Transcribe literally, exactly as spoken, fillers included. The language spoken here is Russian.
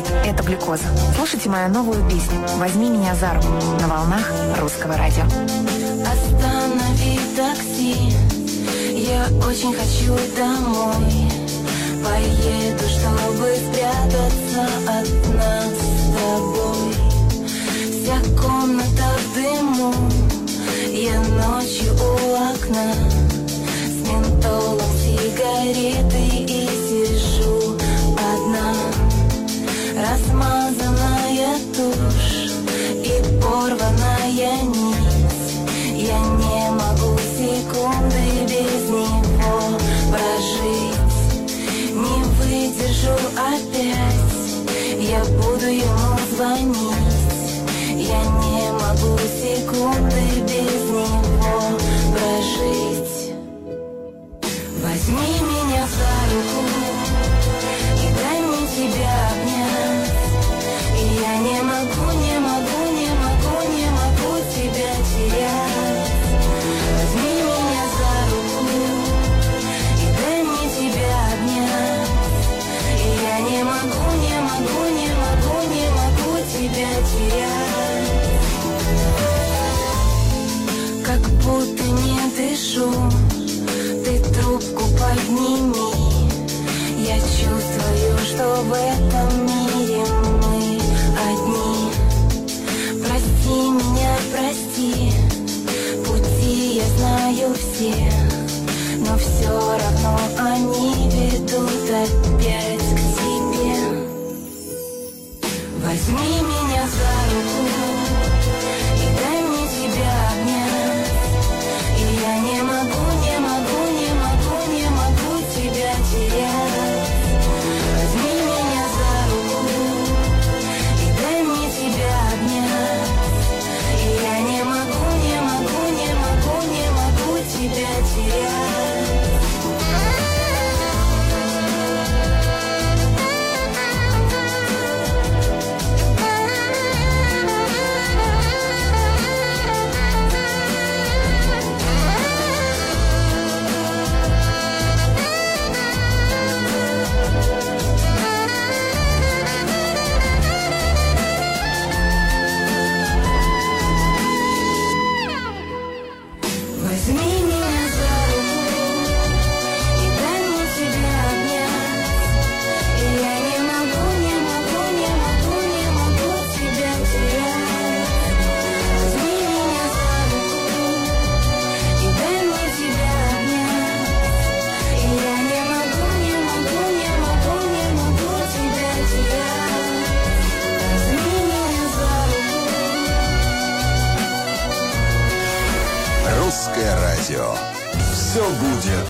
это глюкоза. Слушайте мою новую песню «Возьми меня за руку» на волнах Русского радио. Останови такси, я очень хочу домой. Поеду, чтобы спрятаться от нас с тобой. Вся комната в дыму, я ночью у окна с ментолом сигареты и сижу одна. Размазанная тушь и порванная нить, я не могу секунды без него прожить. Не выдержу опять, я буду ему звонить. Я не могу секунды без него прожить. Возьми меня за руку и дай мне тебя обнять. И я не могу, не могу, не могу, не могу тебя терять. Возьми меня за руку и дай мне тебя обнять. И я не могу, не могу, не могу, не могу тебя терять. Как будто не дышу, ты трубку подними. Я чувствую, что в этом мире мы одни. Прости меня, прости, пути я знаю все, но все равно они ведут опять к тебе. Возьми меня за руку и дай мне тебя обнять. И я не могу, не могу, не могу, не могу тебя терять. Возьми меня за руку и дай мне тебя обнять. И я не могу, не могу, не могу, не могу тебя терять. Возьми меня за руку и дай мне тебя обнять. И я не могу, не могу, не могу, не могу тебя терять. Возьми меня за руку и дай мне тебя обнять. И я не могу, не могу, не могу, не могу тебя терять. Возьми меня за руку. Русское радио. Все будет